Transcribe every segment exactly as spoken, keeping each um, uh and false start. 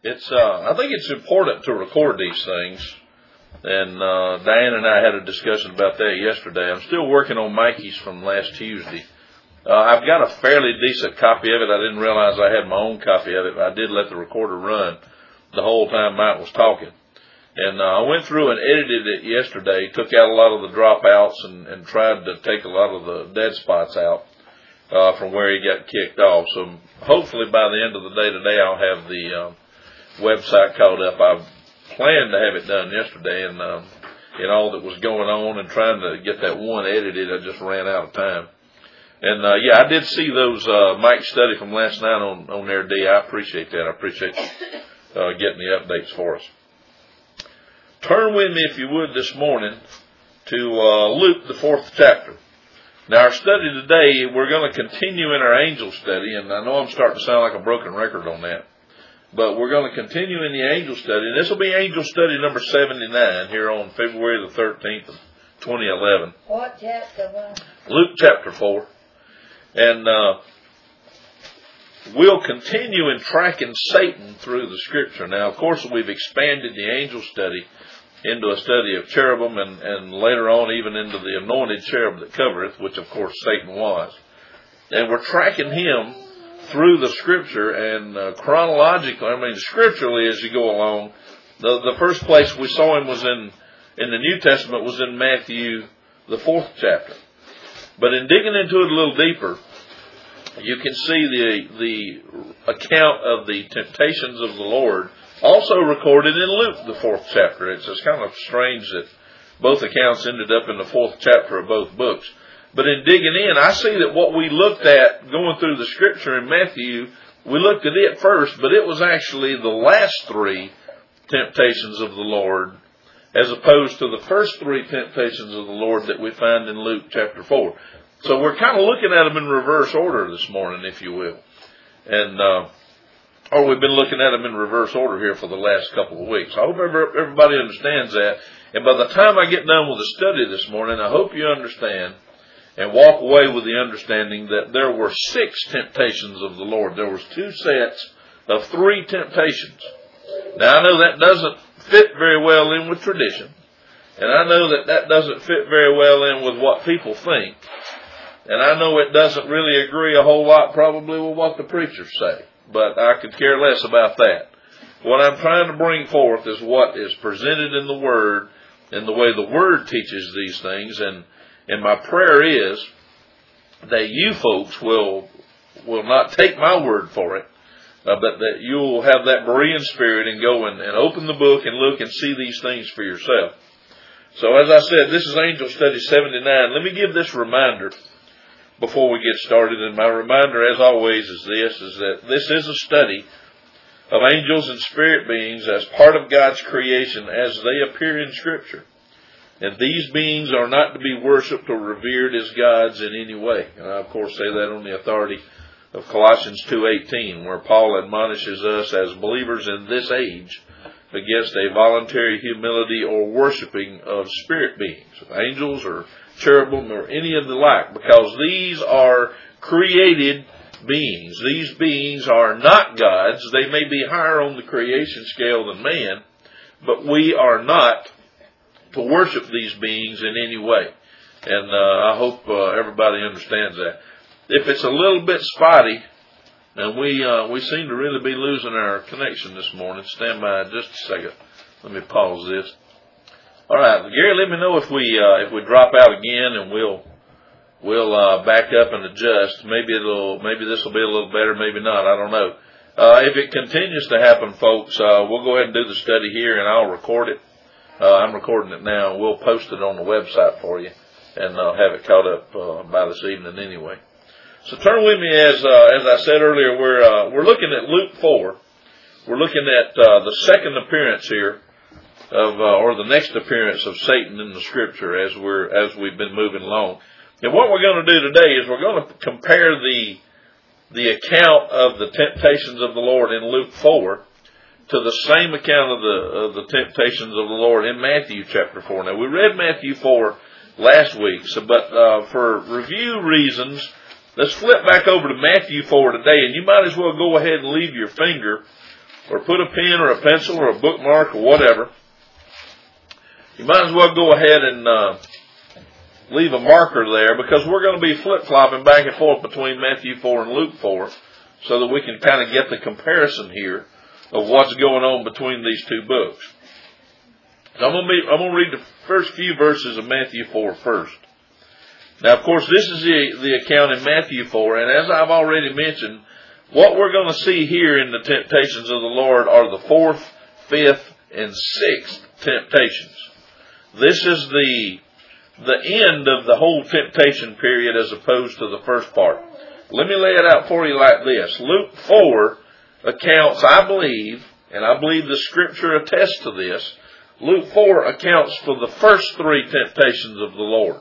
it's uh, I think it's important to record these things. And uh, Diane and I had a discussion about that yesterday. I'm still working on Mikey's from last Tuesday. Uh, I've got a fairly decent copy of it. I didn't realize I had my own copy of it, but I did let the recorder run the whole time Mike was talking. And uh, I went through and edited it yesterday, took out a lot of the dropouts and, and tried to take a lot of the dead spots out uh, from where he got kicked off. So hopefully by the end of the day today I'll have the uh, website caught up. I've planned to have it done yesterday, and um, in all that was going on and trying to get that one edited, I just ran out of time. And uh, yeah, I did see those uh, Mike's study from last night on on there, D. I appreciate that. I appreciate uh, getting the updates for us. Turn with me, if you would, this morning to uh, Luke, the fourth chapter. Now, our study today, we're going to continue in our angel study, and I know I'm starting to sound like a broken record on that. But we're going to continue in the angel study. And this will be angel study number seventy-nine here on February the thirteenth of twenty eleven. What chapter? Luke chapter four. And uh, we'll continue in tracking Satan through the Scripture. Now, of course, we've expanded the angel study into a study of cherubim, and, and later on even into the anointed cherub that covereth, which of course Satan was. And we're tracking him through the Scripture, and uh, chronologically, I mean scripturally as you go along, the, the first place we saw him was in, in the New Testament was in Matthew, the fourth chapter. But in digging into it a little deeper, you can see the, the account of the temptations of the Lord also recorded in Luke, the fourth chapter. It's just kind of strange that both accounts ended up in the fourth chapter of both books. But in digging in, I see that what we looked at going through the Scripture in Matthew, we looked at it first, but it was actually the last three temptations of the Lord, as opposed to the first three temptations of the Lord that we find in Luke chapter four. So we're kind of looking at them in reverse order this morning, if you will. And, uh, or we've been looking at them in reverse order here for the last couple of weeks. I hope everybody understands that. And by the time I get done with the study this morning, I hope you understand and walk away with the understanding that there were six temptations of the Lord. There was two sets of three temptations. Now, I know that doesn't fit very well in with tradition. And I know that that doesn't fit very well in with what people think. And I know it doesn't really agree a whole lot probably with what the preachers say. But I could care less about that. What I'm trying to bring forth is what is presented in the Word and the way the Word teaches these things. And And my prayer is that you folks will will not take my word for it, uh, but that you'll have that Berean spirit and go and, and open the book and look and see these things for yourself. So as I said, this is Angel Study seventy-nine. Let me give this reminder before we get started. And my reminder, as always, is this, is that this is a study of angels and spirit beings as part of God's creation as they appear in Scripture. And these beings are not to be worshipped or revered as gods in any way. And I, of course, say that on the authority of Colossians two eighteen, where Paul admonishes us as believers in this age against a voluntary humility or worshiping of spirit beings, angels or cherubim or any of the like, because these are created beings. These beings are not gods. They may be higher on the creation scale than man, but we are not to worship these beings in any way. And uh, I hope uh, everybody understands that. If it's a little bit spotty, and we uh, we seem to really be losing our connection this morning, stand by just a second. Let me pause this. All right, Gary, let me know if we uh, if we drop out again, and we'll we'll uh, back up and adjust. Maybe it'll maybe this will be a little better, maybe not. I don't know. Uh, if it continues to happen, folks, uh, we'll go ahead and do the study here, and I'll record it. Uh, I'm recording it now, and we'll post it on the website for you, and I'll have it caught up uh, by this evening anyway. So turn with me, as uh, as I said earlier, we're uh, we're looking at Luke four. We're looking at uh, the second appearance here of, uh, or the next appearance of Satan in the Scripture as we're as we've been moving along. And what we're going to do today is we're going to compare the the account of the temptations of the Lord in Luke four to the same account of the of the temptations of the Lord in Matthew chapter four. Now, we read Matthew four last week, so but uh, for review reasons, let's flip back over to Matthew four today, and you might as well go ahead and leave your finger or put a pen or a pencil or a bookmark or whatever, you might as well go ahead and uh, leave a marker there, because we're going to be flip-flopping back and forth between Matthew four and Luke four, so that we can kind of get the comparison here of what's going on between these two books. So I'm going to be, I'm going to read the first few verses of Matthew four first. Now, of course, this is the, the account in Matthew four, and as I've already mentioned, what we're going to see here in the temptations of the Lord are the fourth, fifth, and sixth temptations. This is the, the end of the whole temptation period as opposed to the first part. Let me lay it out for you like this. Luke four accounts, I believe, and I believe the Scripture attests to this, Luke four accounts for the first three temptations of the Lord.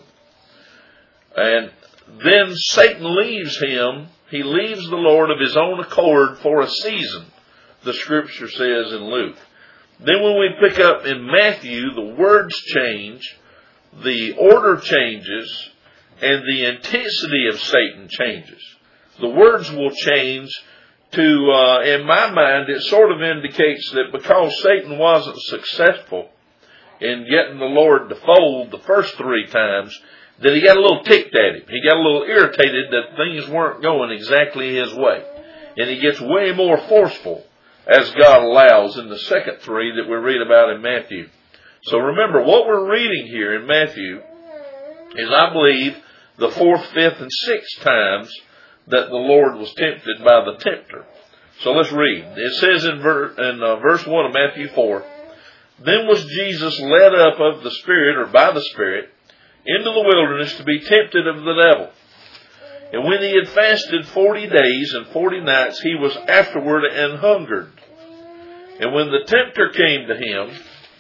And then Satan leaves him. He leaves the Lord of his own accord for a season, the Scripture says in Luke. Then when we pick up in Matthew, the words change, the order changes, and the intensity of Satan changes. The words will change to, uh, in my mind, it sort of indicates that because Satan wasn't successful in getting the Lord to fold the first three times, that he got a little ticked at him. He got a little irritated that things weren't going exactly his way. And he gets way more forceful as God allows in the second three that we read about in Matthew. So remember, what we're reading here in Matthew is, I believe, the fourth, fifth, and sixth times that the Lord was tempted by the tempter. So let's read. It says in, ver- in uh, verse one of Matthew four, "Then was Jesus led up of the Spirit, or by the Spirit, into the wilderness to be tempted of the devil. And when he had fasted forty days and forty nights, he was afterward an hungered. And when the tempter came to him,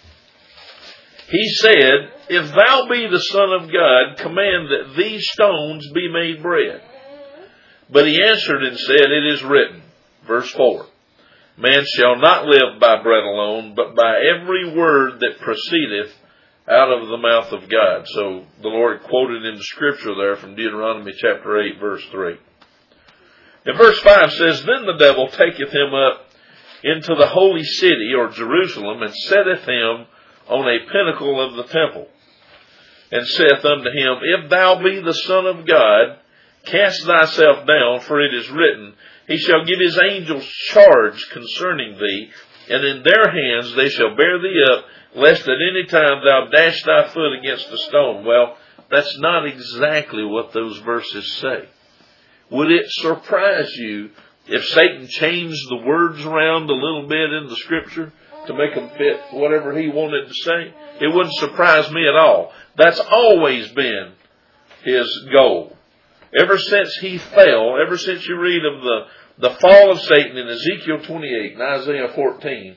he said, If thou be the Son of God, command that these stones be made bread. But he answered and said, It is written," verse four, "Man shall not live by bread alone, but by every word that proceedeth out of the mouth of God." So the Lord quoted in the Scripture there from Deuteronomy chapter eight, verse three. And verse five says, "Then the devil taketh him up into the holy city, or Jerusalem, and setteth him on a pinnacle of the temple, and saith unto him, If thou be the Son of God, cast thyself down, for it is written, He shall give his angels charge concerning thee, and in their hands they shall bear thee up, lest at any time thou dash thy foot against a stone." Well, that's not exactly what those verses say. Would it surprise you if Satan changed the words around a little bit in the Scripture to make them fit whatever he wanted to say? It wouldn't surprise me at all. That's always been his goal. Ever since he fell, ever since you read of the, the fall of Satan in Ezekiel twenty-eight and Isaiah fourteen,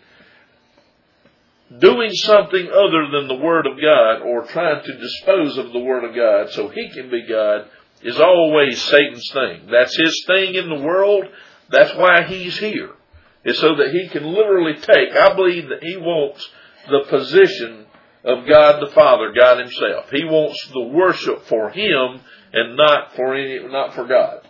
doing something other than the Word of God, or trying to dispose of the Word of God so he can be God, is always Satan's thing. That's his thing in the world. That's why he's here. It's so that he can literally take, I believe that he wants the position of God the Father, God himself. He wants the worship for him and not for any, not for God.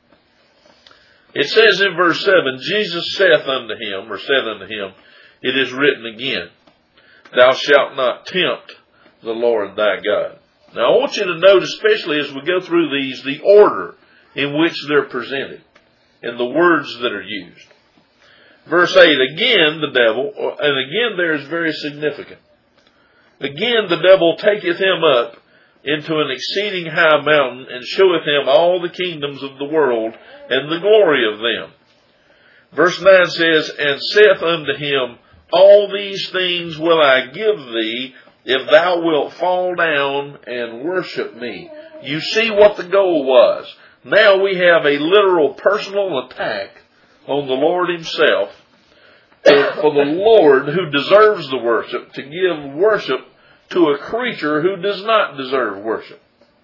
It says in verse seven, "Jesus saith unto him," or said unto him, "It is written again, Thou shalt not tempt the Lord thy God." Now I want you to note, especially as we go through these, the order in which they're presented and the words that are used. Verse eight, again the devil, and again there is very significant. "Again the devil taketh him up into an exceeding high mountain, and showeth him all the kingdoms of the world, and the glory of them." Verse nine says, "And saith unto him, All these things will I give thee, if thou wilt fall down and worship me." You see what the goal was. Now we have a literal personal attack on the Lord himself, for the Lord who deserves the worship, to give worship to a creature who does not deserve worship.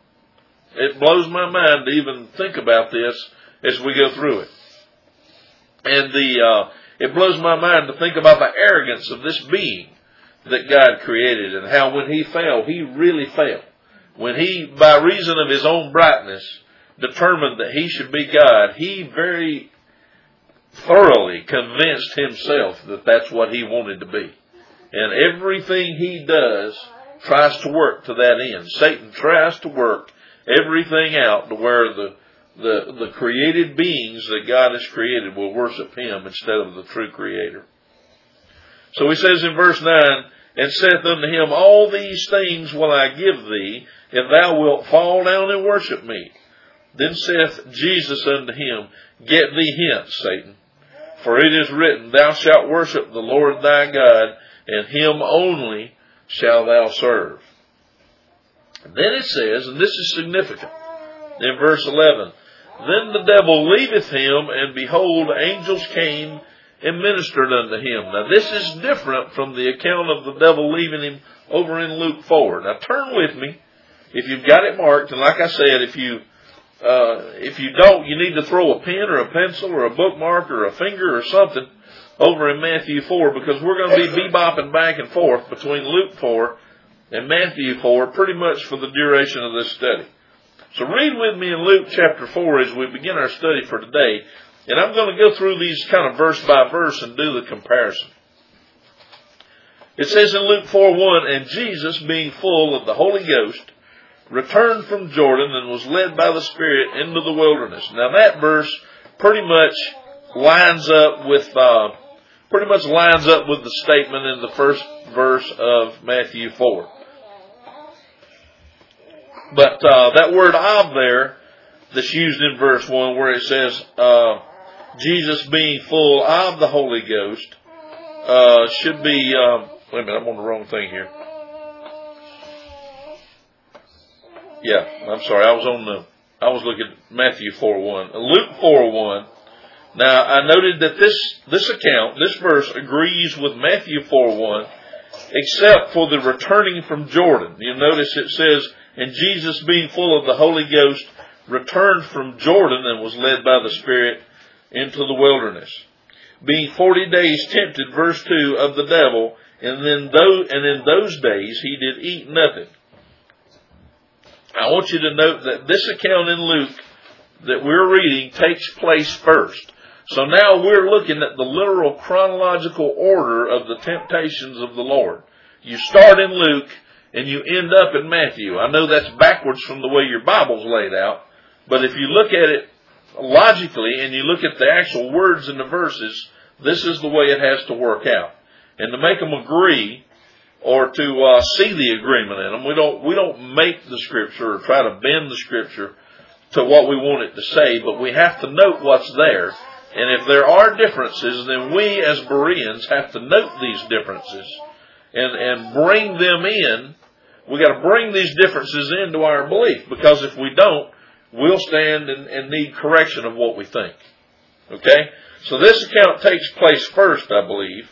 It blows my mind to even think about this as we go through it. And the uh, it blows my mind to think about the arrogance of this being that God created, and how when he fell, he really fell. When he, by reason of his own brightness, determined that he should be God, he very thoroughly convinced himself that that's what he wanted to be. And everything he does tries to work to that end. Satan tries to work everything out to where the, the, the created beings that God has created will worship him instead of the true creator. So he says in verse nine, and saith unto him, all these things will I give thee, if thou wilt fall down and worship me. Then saith Jesus unto him, get thee hence, Satan. For it is written, thou shalt worship the Lord thy God, and him only shalt thou serve. Then it says, and this is significant, in verse eleven, then the devil leaveth him, and behold, angels came and ministered unto him. Now this is different from the account of the devil leaving him over in Luke four. Now turn with me, if you've got it marked, and like I said, if you uh, if you don't, you need to throw a pen or a pencil or a bookmark or a finger or something over in Matthew four, because we're going to be bebopping back and forth between Luke four and Matthew four pretty much for the duration of this study. So read with me in Luke chapter four as we begin our study for today. And I'm going to go through these kind of verse by verse and do the comparison. It says in Luke four one, and Jesus, being full of the Holy Ghost, returned from Jordan and was led by the Spirit into the wilderness. Now that verse pretty much lines up with uh, pretty much lines up with the statement in the first verse of Matthew four. But uh, that word "of" there that's used in verse one, where it says uh, Jesus being full of the Holy Ghost, uh, should be. Uh, wait a minute, I'm on the wrong thing here. Yeah, I'm sorry. I was on the. I was looking at Matthew four one, Luke four one. Now I noted that this this account, this verse, agrees with Matthew four one, except for the returning from Jordan. You notice it says, and Jesus, being full of the Holy Ghost, returned from Jordan and was led by the Spirit into the wilderness, being forty days tempted, verse two, of the devil, and then those, and in those days he did eat nothing. I want you to note that this account in Luke that we're reading takes place first. So now we're looking at the literal chronological order of the temptations of the Lord. You start in Luke and you end up in Matthew. I know that's backwards from the way your Bible's laid out, but if you look at it logically and you look at the actual words in the verses, this is the way it has to work out. And to make them agree, or to uh, see the agreement in them, we don't we don't make the Scripture or try to bend the Scripture to what we want it to say, but we have to note what's there. And if there are differences, then we as Bereans have to note these differences and, and bring them in. We got to bring these differences into our belief, because if we don't, we'll stand and, and need correction of what we think. Okay? So this account takes place first, I believe.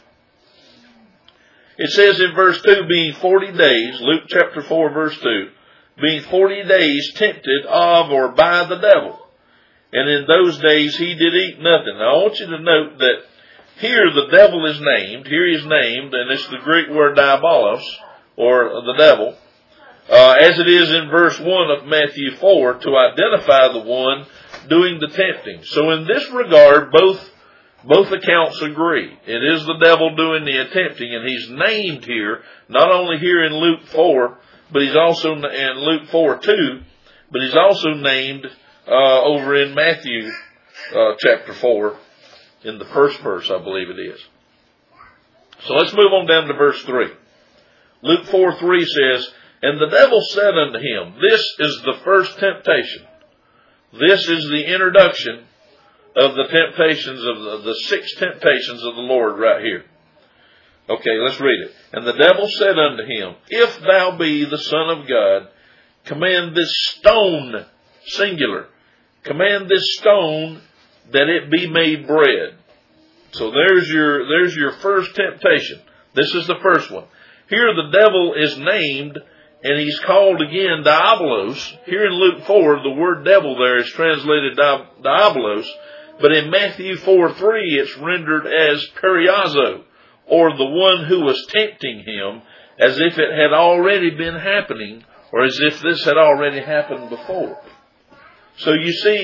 It says in verse two, being forty days, Luke chapter four, verse two, being forty days tempted of or by the devil. And in those days he did eat nothing. Now I want you to note that here the devil is named. Here he is named, and it's the Greek word diabolos, or the devil, uh, as it is in verse one of Matthew four, to identify the one doing the tempting. So in this regard, both Both accounts agree. It is the devil doing the attempting, and he's named here, not only here in Luke four, but he's also in Luke four two, but he's also named uh, over in Matthew uh, chapter four, in the first verse, I believe it is. So let's move on down to verse three. Luke four three says, and the devil said unto him, this is the first temptation. This is the introduction of the temptations of the, the six temptations of the Lord right here. Okay, let's read it. And the devil said unto him, if thou be the Son of God, command this stone, singular, command this stone that it be made bread. So there's your, there's your first temptation. This is the first one. Here the devil is named, and he's called again diabolos. Here in Luke four, the word devil there is translated diabolos. But in Matthew four three, it's rendered as periazo, or the one who was tempting him, as if it had already been happening, or as if this had already happened before. So you see,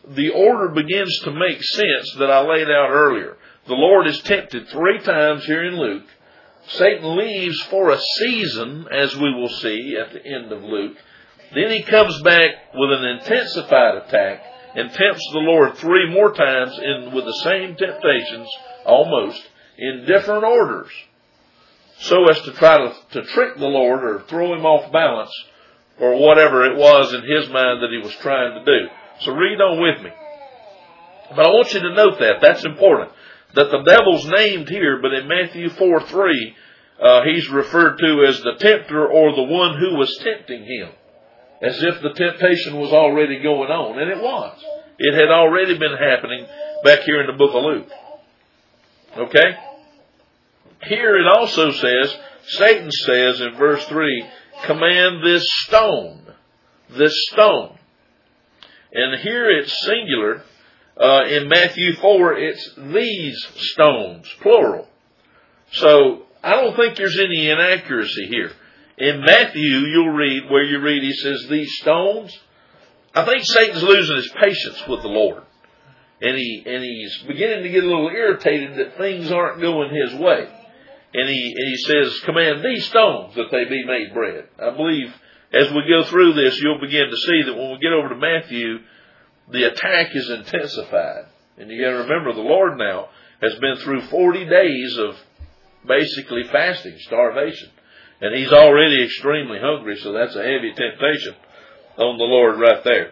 the order begins to make sense that I laid out earlier. The Lord is tempted three times here in Luke. Satan leaves for a season, as we will see at the end of Luke. Then he comes back with an intensified attack and tempts the Lord three more times in with the same temptations, almost, in different orders, so as to try to, to trick the Lord or throw him off balance or whatever it was in his mind that he was trying to do. So read on with me. But I want you to note that. That's important. That the devil's named here, but in Matthew four three, uh, he's referred to as the tempter or the one who was tempting him. As if the temptation was already going on. And it was. It had already been happening back here in the book of Luke. Okay? Here it also says, Satan says in verse three, command this stone. This stone. And here it's singular. Uh, in Matthew four, it's these stones, plural. So, I don't think there's any inaccuracy here. In Matthew, you'll read, where you read, he says, these stones. I think Satan's losing his patience with the Lord. And he, and he's beginning to get a little irritated that things aren't going his way. And he, and he says, command these stones that they be made bread. I believe as we go through this, you'll begin to see that when we get over to Matthew, the attack is intensified. And you got to remember, the Lord now has been through forty days of basically fasting, starvation. And he's already extremely hungry, so that's a heavy temptation on the Lord right there.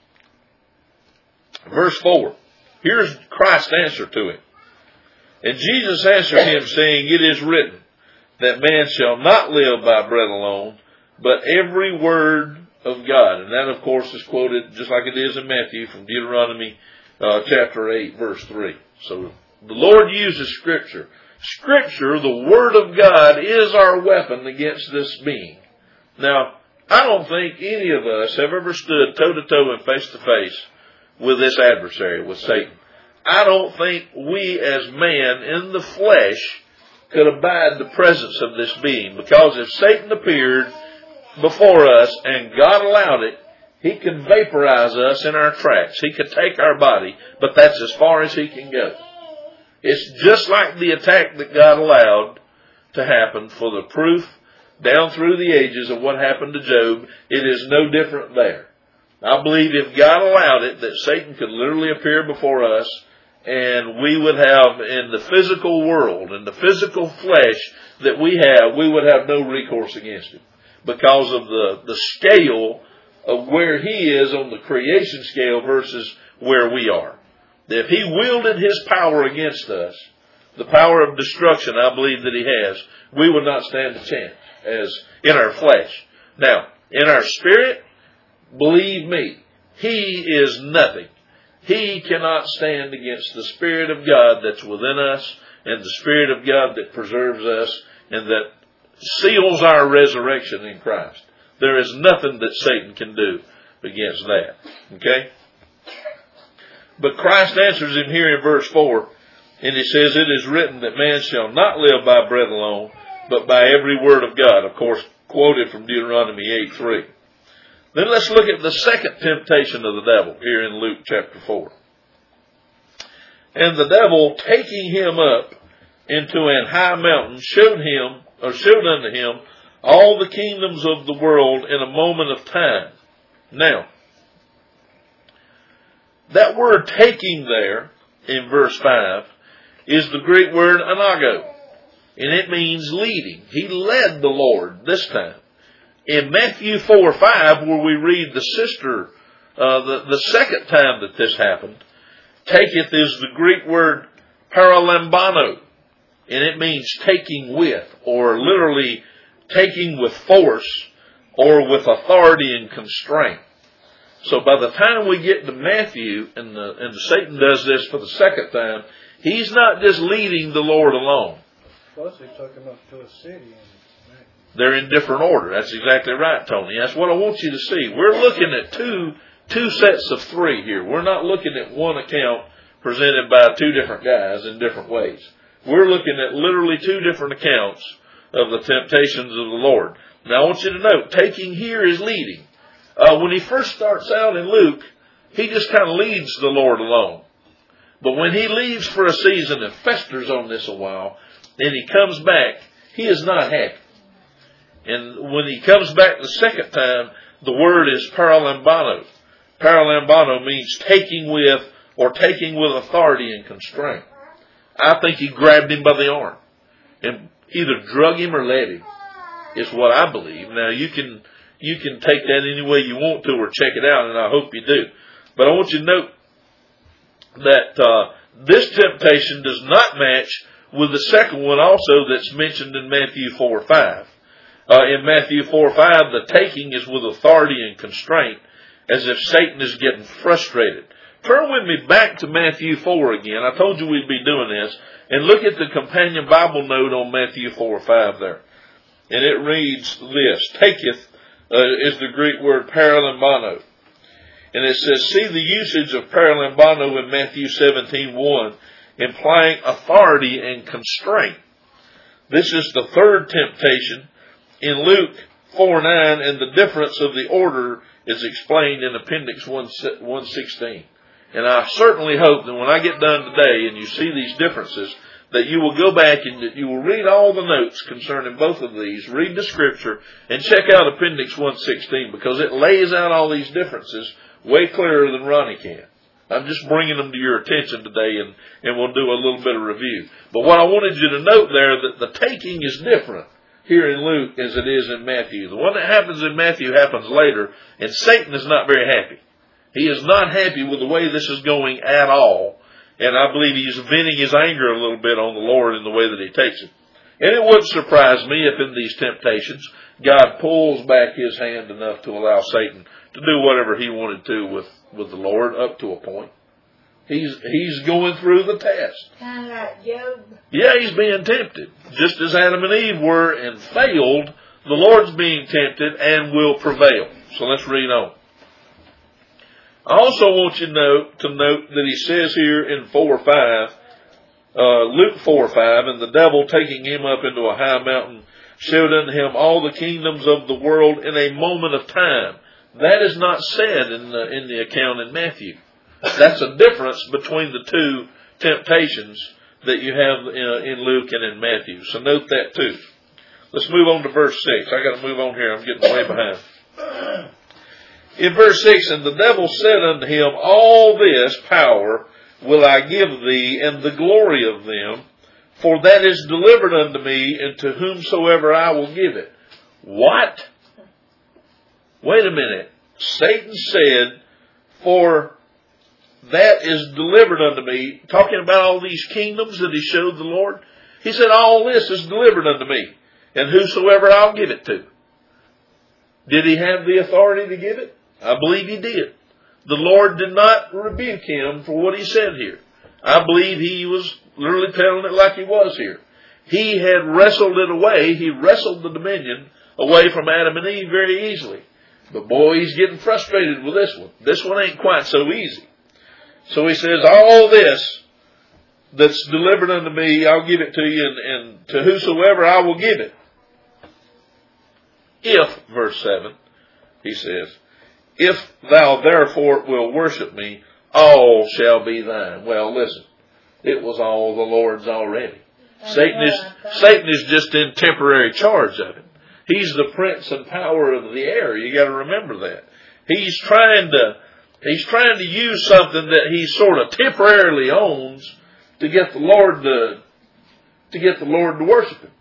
Verse four. Here's Christ's answer to him. And Jesus answered him, saying, it is written, that man shall not live by bread alone, but every word of God. And that, of course, is quoted just like it is in Matthew from Deuteronomy uh, chapter eight, verse three. So the Lord uses Scripture. Scripture, the Word of God, is our weapon against this being. Now, I don't think any of us have ever stood toe-to-toe and face-to-face with this adversary, with Satan. I don't think we as man in the flesh could abide the presence of this being. Because if Satan appeared before us and God allowed it, he could vaporize us in our tracks. He could take our body, but that's as far as he can go. It's just like the attack that God allowed to happen for the proof down through the ages of what happened to Job. It is no different there. I believe if God allowed it, that Satan could literally appear before us and we would have in the physical world, in the physical flesh that we have, we would have no recourse against him because of the, the scale of where he is on the creation scale versus where we are. If he wielded his power against us, the power of destruction I believe that he has, we would not stand a chance as in our flesh. Now, in our spirit, believe me, he is nothing. He cannot stand against the Spirit of God that's within us and the Spirit of God that preserves us and that seals our resurrection in Christ. There is nothing that Satan can do against that. Okay? But Christ answers him here in verse four, and he says, it is written that man shall not live by bread alone, but by every word of God. Of course, quoted from Deuteronomy eight three. Then let's look at the second temptation of the devil here in Luke chapter four. And the devil, taking him up into an high mountain, showed him, or showed unto him, all the kingdoms of the world in a moment of time. Now, that word taking there in verse five is the Greek word anago. And it means leading. He led the Lord this time. In Matthew four five, where we read the sister, uh, the, the second time that this happened, taketh is the Greek word paralambano. And it means taking with, or literally taking with force, or with authority and constraint. So by the time we get to Matthew, and, the, and Satan does this for the second time, he's not just leading the Lord alone. Plus he took him up to a city. And they're in different order. That's exactly right, Tony. That's what I want you to see. We're looking at two, two sets of three here. We're not looking at one account presented by two different guys in different ways. We're looking at literally two different accounts of the temptations of the Lord. Now I want you to note, taking here is leading. Uh, when he first starts out in Luke, he just kind of leads the Lord along. But when he leaves for a season and festers on this a while, and he comes back, he is not happy. And when he comes back the second time, the word is paralambano. Paralambano means taking with or taking with authority and constraint. I think he grabbed him by the arm and either drug him or led him, is what I believe. Now you can you can take that any way you want to or check it out, and I hope you do. But I want you to note that uh, this temptation does not match with the second one also that's mentioned in Matthew four five. Uh, in Matthew four five, the taking is with authority and constraint, as if Satan is getting frustrated. Turn with me back to Matthew four again. I told you we'd be doing this. And look at the companion Bible note on Matthew four five there. And it reads this. Taketh uh, is the Greek word paralambano. And it says, see the usage of paralambano in Matthew seventeen one, implying authority and constraint. This is the third temptation in Luke four nine, and the difference of the order is explained in Appendix one sixteen. And I certainly hope that when I get done today and you see these differences, that you will go back and that you will read all the notes concerning both of these, read the Scripture, and check out Appendix one sixteen, because it lays out all these differences way clearer than Ronnie can. I'm just bringing them to your attention today, and, and we'll do a little bit of review. But what I wanted you to note there, that the taking is different here in Luke as it is in Matthew. The one that happens in Matthew happens later, and Satan is not very happy. He is not happy with the way this is going at all, and I believe he's venting his anger a little bit on the Lord in the way that he takes it. And it wouldn't surprise me if in these temptations, God pulls back his hand enough to allow Satan to do whatever he wanted to with, with the Lord up to a point. He's he's going through the test. Kind of like Job. Yeah, he's being tempted. Just as Adam and Eve were and failed, the Lord's being tempted and will prevail. So let's read on. I also want you to note, to note that he says here in four five, uh, Luke four five, and the devil taking him up into a high mountain showed unto him all the kingdoms of the world in a moment of time. That is not said in the, in the account in Matthew. That's a difference between the two temptations that you have in, in Luke and in Matthew. So note that too. Let's move on to verse six. I got to move on here. I'm getting way behind. In verse six, and the devil said unto him, all this power will I give thee, and the glory of them, for that is delivered unto me, and to whomsoever I will give it. What? Wait a minute. Satan said, for that is delivered unto me, talking about all these kingdoms that he showed the Lord. He said, all this is delivered unto me, and whosoever I'll give it to. Did he have the authority to give it? I believe he did. The Lord did not rebuke him for what he said here. I believe he was literally telling it like he was here. He had wrestled it away. He wrestled the dominion away from Adam and Eve very easily. But boy, he's getting frustrated with this one. This one ain't quite so easy. So he says, all this that's delivered unto me, I'll give it to you, and, and to whosoever I will give it. If, verse seven, he says, if thou therefore wilt worship me, all shall be thine. Well, listen, it was all the Lord's already. Satan is, Satan is just in temporary charge of it. He's the prince and power of the air. You got to remember that. He's trying to, he's trying to use something that he sort of temporarily owns to get the Lord to, to get the Lord to worship him.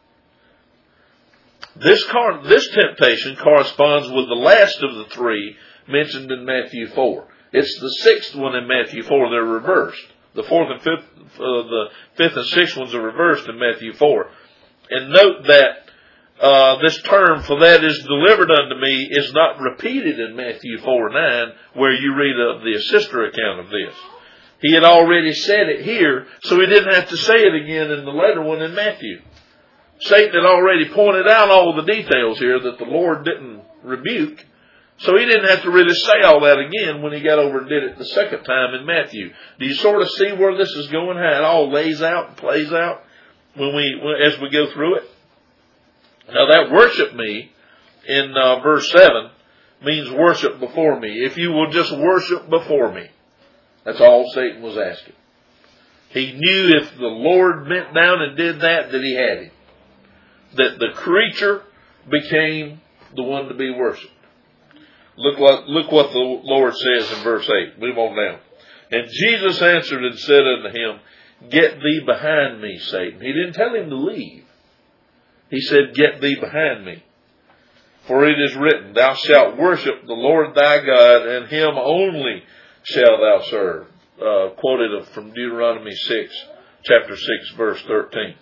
This car, this temptation corresponds with the last of the three mentioned in Matthew four. It's the sixth one in Matthew four. They're reversed. The fourth and fifth, uh, the fifth and sixth ones are reversed in Matthew four. And note that uh, this term, for that is delivered unto me, is not repeated in Matthew four nine, where you read of the sister account of this. He had already said it here, so he didn't have to say it again in the later one in Matthew. Satan had already pointed out all the details here that the Lord didn't rebuke. So he didn't have to really say all that again when he got over and did it the second time in Matthew. Do you sort of see where this is going, how it all lays out and plays out when we, as we go through it? Now that worship me in uh, verse seven means worship before me. If you will just worship before me. That's all Satan was asking. He knew if the Lord bent down and did that, that he had him. That the creature became the one to be worshipped. Look what, look what the Lord says in verse eight. Move on down. And Jesus answered and said unto him, Get thee behind me, Satan. He didn't tell him to leave. He said, Get thee behind me. For it is written, Thou shalt worship the Lord thy God, and him only shalt thou serve. Uh, quoted from Deuteronomy six, chapter six, verse thirteen.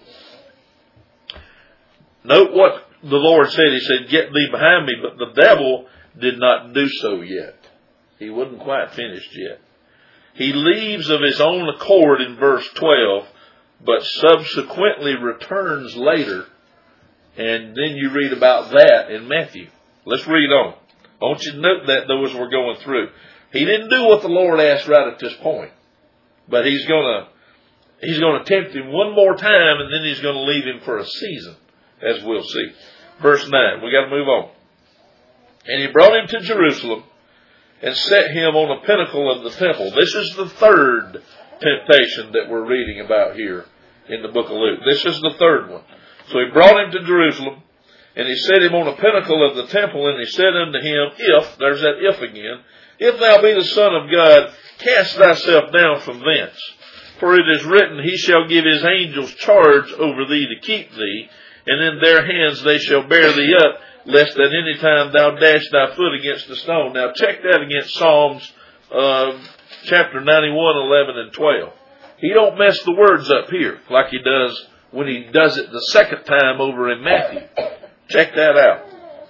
Note what the Lord said. He said, Get thee behind me, but the devil did not do so yet. He wasn't quite finished yet. He leaves of his own accord in verse twelve, but subsequently returns later. And then you read about that in Matthew. Let's read on. I want you to note that though as we're going through. He didn't do what the Lord asked right at this point. But he's gonna, he's gonna tempt him one more time, and then he's gonna leave him for a season, as we'll see. Verse nine, we gotta move on. And he brought him to Jerusalem, and set him on a pinnacle of the temple. This is the third temptation that we're reading about here in the book of Luke. This is the third one. So he brought him to Jerusalem, and he set him on a pinnacle of the temple, and he said unto him, If, there's that if again, if thou be the Son of God, cast thyself down from thence. For it is written, He shall give His angels charge over thee to keep thee, and in their hands they shall bear thee up, lest at any time thou dash thy foot against a stone. Now check that against Psalms uh, chapter ninety-one, eleven, and twelve. He don't mess the words up here like he does when he does it the second time over in Matthew. Check that out.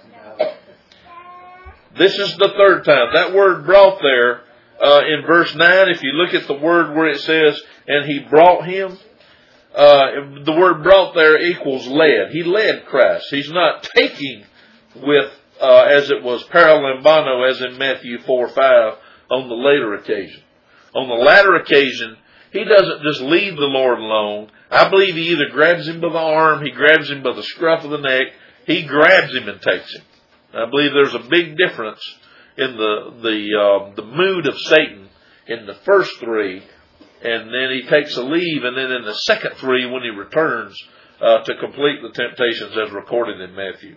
This is the third time. That word brought there uh, in verse nine, if you look at the word where it says, and he brought him, uh, the word brought there equals led. He led Christ. He's not taking with, uh, as it was paralambano, as in Matthew four five, on the later occasion. On the latter occasion, he doesn't just leave the Lord alone. I believe he either grabs him by the arm, he grabs him by the scruff of the neck, he grabs him and takes him. I believe there's a big difference in the the uh, the mood of Satan in the first three, and then he takes a leave, and then in the second three when he returns uh, to complete the temptations as recorded in Matthew.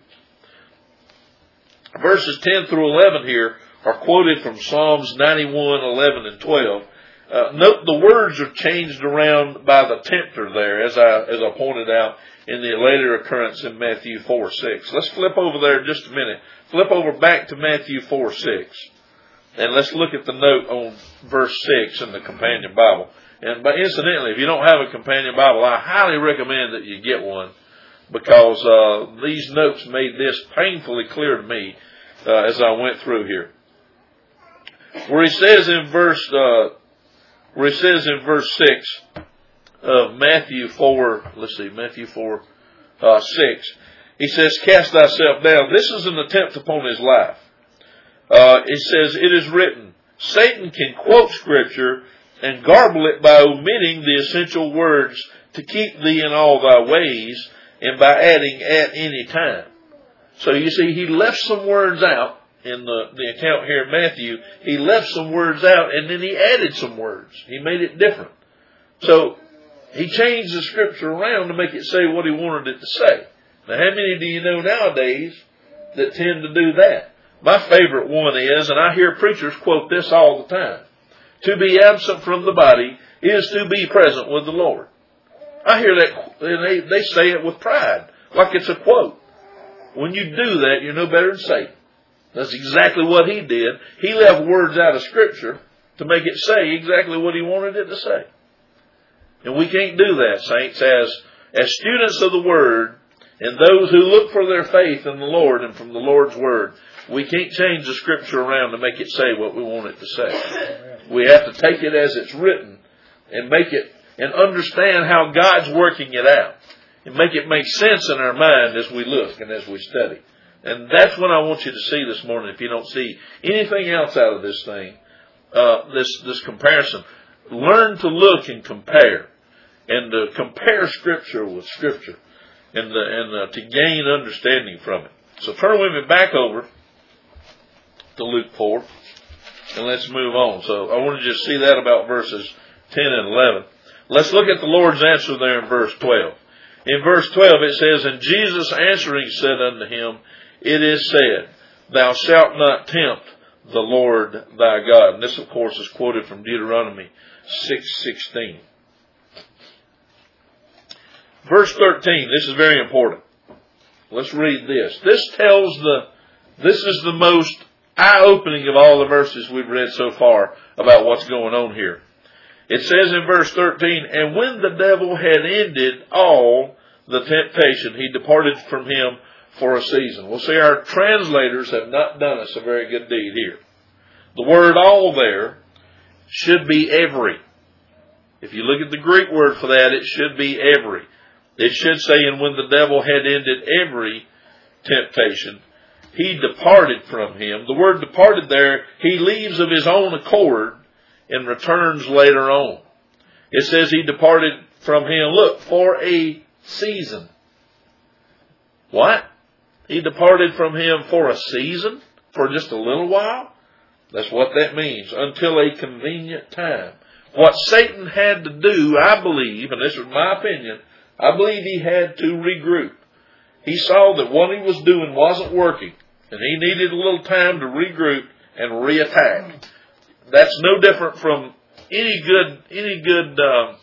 Verses ten through eleven here are quoted from Psalms ninety-one, eleven, and twelve. Uh, note the words are changed around by the tempter there, as I as I pointed out in the later occurrence in Matthew four six. Let's flip over there just a minute. Flip over back to Matthew four six. And let's look at the note on verse six in the Companion Bible. And but incidentally, if you don't have a Companion Bible, I highly recommend that you get one, because uh, these notes made this painfully clear to me uh, as I went through here. Where he says in verse uh, where he says in verse six of Matthew four, let's see, Matthew four, uh, six, he says, Cast thyself down. This is an attempt upon his life. Uh, it says, It is written, Satan can quote Scripture and garble it by omitting the essential words to keep thee in all thy ways, and by adding at any time. So you see, he left some words out in the, the account here in Matthew. He left some words out, and then he added some words. He made it different. So he changed the Scripture around to make it say what he wanted it to say. Now, how many do you know nowadays that tend to do that? My favorite one is, and I hear preachers quote this all the time, to be absent from the body is to be present with the Lord. I hear that, and they, they say it with pride, like it's a quote. When you do that, you're no better than Satan. That's exactly what he did. He left words out of Scripture to make it say exactly what he wanted it to say. And we can't do that, saints, as, as students of the Word, and those who look for their faith in the Lord and from the Lord's Word. We can't change the Scripture around to make it say what we want it to say. We have to take it as it's written and make it and understand how God's working it out and make it make sense in our mind as we look and as we study. And that's what I want you to see this morning. If you don't see anything else out of this thing, uh, this this comparison, learn to look and compare, and to compare Scripture with Scripture, and the, and uh, to gain understanding from it. So turn with me back over to Luke four. And let's move on. So I want to just see that about verses ten and eleven. Let's look at the Lord's answer there in verse twelve. In verse twelve it says, And Jesus answering said unto him, It is said, Thou shalt not tempt the Lord thy God. And this, of course, is quoted from Deuteronomy six sixteen. Verse thirteen, this is very important. Let's read this. This tells the, this is the most eye-opening of all the verses we've read so far about what's going on here. It says in verse thirteen, And when the devil had ended all the temptation, he departed from him for a season. Well, see, our translators have not done us a very good deed here. The word all there should be every. If you look at the Greek word for that, it should be every. It should say, and when the devil had ended every temptation, he departed from him. The word departed there, he leaves of his own accord and returns later on. It says he departed from him, look, for a season. What? He departed from him for a season? For just a little while? That's what that means. Until a convenient time. What Satan had to do, I believe, and this is my opinion, I believe he had to regroup. He saw that what he was doing wasn't working, and he needed a little time to regroup and reattack. That's no different from any good, any good, uh,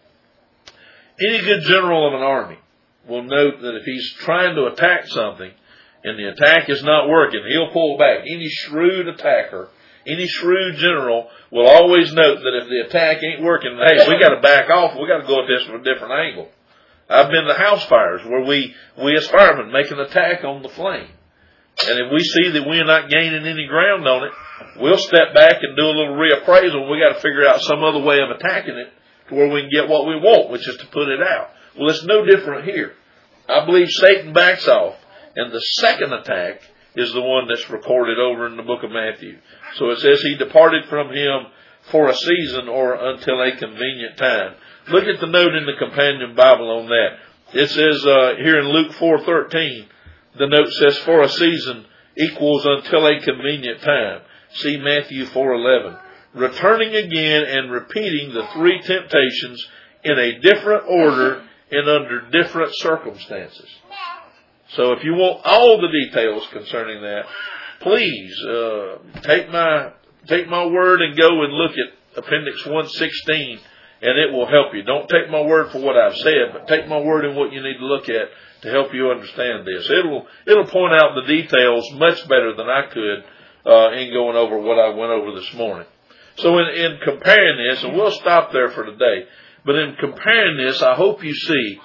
any good general of an army will note that if he's trying to attack something and the attack is not working, he'll pull back. Any shrewd attacker, any shrewd general will always note that if the attack ain't working, hey, we got to back off. We got to go at this from a different angle. I've been to house fires where we, we as firemen make an attack on the flame. And if we see that we're not gaining any ground on it, we'll step back and do a little reappraisal. We got to figure out some other way of attacking it to where we can get what we want, which is to put it out. Well, it's no different here. I believe Satan backs off, and the second attack is the one that's recorded over in the book of Matthew. So it says he departed from him for a season or until a convenient time. Look at the note in the companion Bible on that. It says uh, here in Luke four thirteen, the note says for a season equals until a convenient time. See Matthew four eleven. Returning again and repeating the three temptations in a different order and under different circumstances. So if you want all the details concerning that, please uh, take my take my word and go and look at Appendix one sixteen, and it will help you. Don't take my word for what I've said, but take my word in what you need to look at to help you understand this. It'll it'll point out the details much better than I could uh, in going over what I went over this morning. So in, in comparing this, and we'll stop there for today, but in comparing this, I hope you see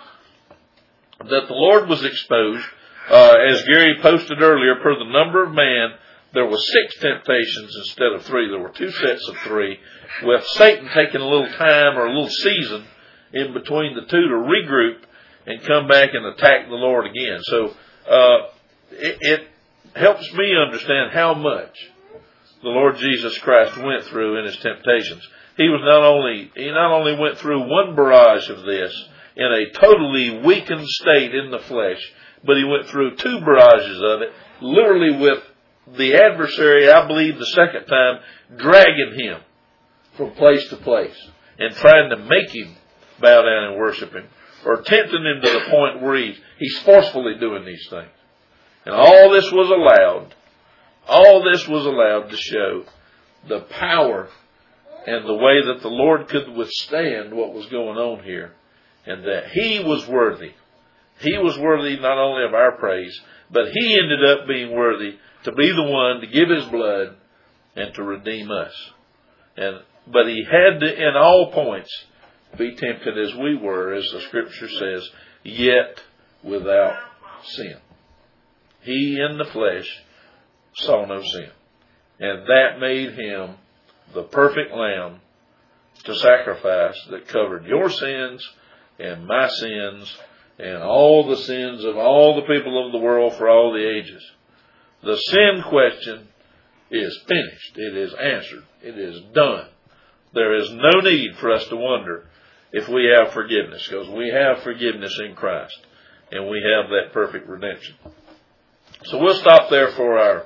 that the Lord was exposed. Uh, as Gary posted earlier, per the number of man, there were six temptations instead of three. There were two sets of three, with Satan taking a little time or a little season in between the two to regroup and come back and attack the Lord again. So uh, it, it helps me understand how much the Lord Jesus Christ went through in his temptations. He was not only he not only went through one barrage of this in a totally weakened state in the flesh, but he went through two barrages of it, literally with the adversary, I believe the second time, dragging him from place to place and trying to make him bow down and worship him, or tempting him to the point where he, he's forcefully doing these things. And all this was allowed, all this was allowed to show the power and the way that the Lord could withstand what was going on here, and that he was worthy. He was worthy not only of our praise, but he ended up being worthy to be the one to give his blood and to redeem us. And but he had to, in all points, be tempted as we were, as the Scripture says, yet without sin. He in the flesh saw no sin. And that made him the perfect lamb to sacrifice that covered your sins and my sins and all the sins of all the people of the world for all the ages. The sin question is finished. It is answered. It is done. There is no need for us to wonder if we have forgiveness, because we have forgiveness in Christ, and we have that perfect redemption. So we'll stop there for our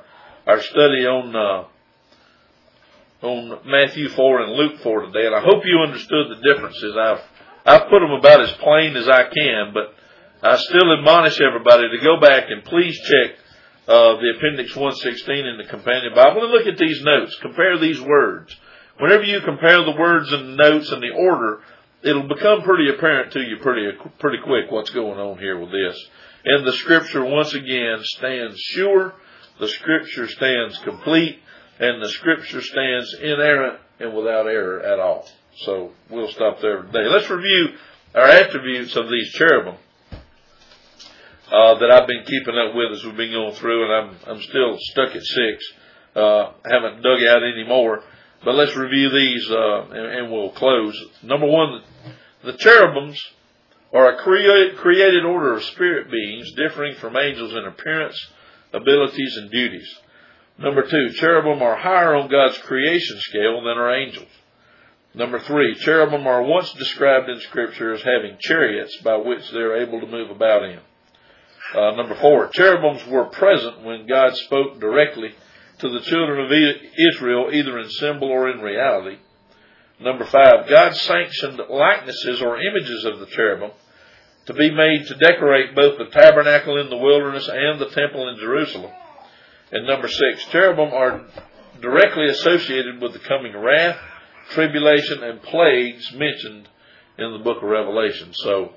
our study on uh, on Matthew four and Luke four today, and I hope you understood the differences. I've I've put them about as plain as I can, but I still admonish everybody to go back and please check uh, the Appendix one sixteen in the Companion Bible and look at these notes. Compare these words. Whenever you compare the words and the notes and the order, it'll become pretty apparent to you pretty pretty quick what's going on here with this. And the Scripture, once again, stands sure. The Scripture stands complete. And the Scripture stands inerrant and without error at all. So we'll stop there today. Let's review our attributes of these cherubim uh, that I've been keeping up with as we've been going through, and I'm I'm still stuck at six. Uh, haven't dug out any more. But let's review these, uh, and, and we'll close. Number one, the cherubims are a created, created order of spirit beings differing from angels in appearance, abilities, and duties. Number two, cherubim are higher on God's creation scale than are angels. Number three, cherubim are once described in Scripture as having chariots by which they are able to move about in. Uh, number four, cherubims were present when God spoke directly to the children of Israel, either in symbol or in reality. Number five, God sanctioned likenesses or images of the cherubim to be made to decorate both the tabernacle in the wilderness and the temple in Jerusalem. And number six, cherubim are directly associated with the coming wrath, tribulation, and plagues mentioned in the book of Revelation. So,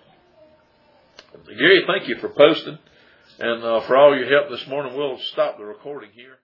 Gary, thank you for posting. And uh, for all your help this morning, we'll stop the recording here.